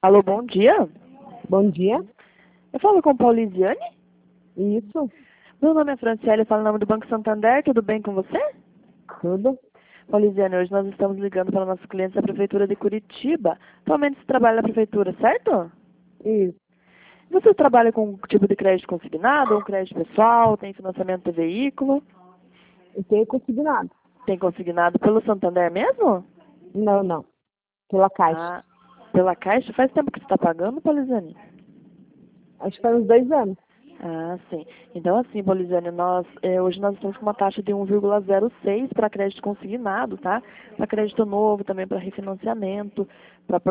Alô, bom dia. Bom dia. Eu falo com Paulisiane? Isso, Meu nome é Franciele, eu falo em nome do Banco Santander, tudo bem com você? tudo. Paulisiane, hoje nós estamos ligando para nossos clientes da Prefeitura de Curitiba. Atualmente você trabalha na Prefeitura, certo? Isso. Você trabalha com um tipo de crédito consignado, ou um crédito pessoal, tem financiamento de veículo? Eu tenho consignado. Tem consignado pelo Santander mesmo? Não, não. Pela Caixa. Ah, pela Caixa? Faz tempo que você está pagando, Paulisiane? Acho que faz uns 2 anos. Ah, sim. Então, assim, Bolisiane, hoje nós estamos com uma taxa de 1,06 para crédito consignado, tá? Para crédito novo, também para refinanciamento, para